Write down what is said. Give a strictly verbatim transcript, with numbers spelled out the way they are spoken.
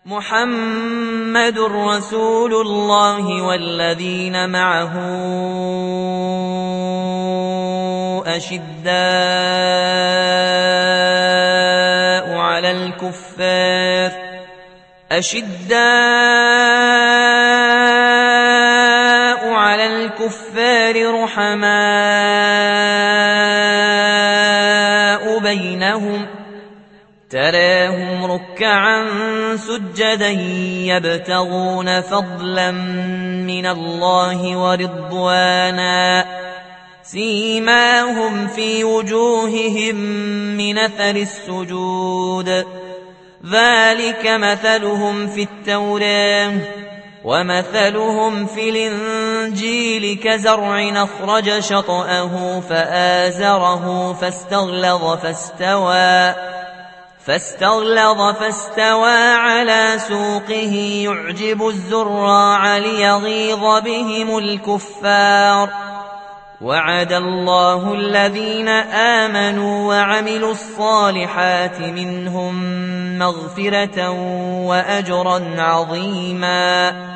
محمد رسول الله والذين معه أشداء على الكفار أشداء على الكفار رحماء بينهم تراهم ركعا سجدا يبتغون فضلا من الله ورضوانا سيماهم في وجوههم من أثر السجود ذلك مثلهم في التوراة ومثلهم في الإنجيل كزرع أخرج شطأه فآزره فاستغلظ فاستوى فاستغلظ فاستوى على سوقه يعجب الزراع ليغيظ بهم الكفار وعد الله الذين آمنوا وعملوا الصالحات منهم مغفرة وأجرا عظيما